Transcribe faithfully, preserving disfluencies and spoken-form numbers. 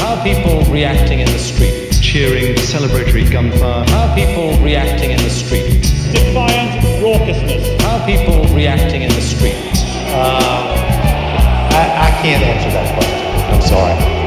How are people reacting in the street? Cheering, celebratory gunfire. How are people reacting in the street? Defiant raucousness. How are people reacting in the street? Uh, I, I can't answer that question. I'm sorry.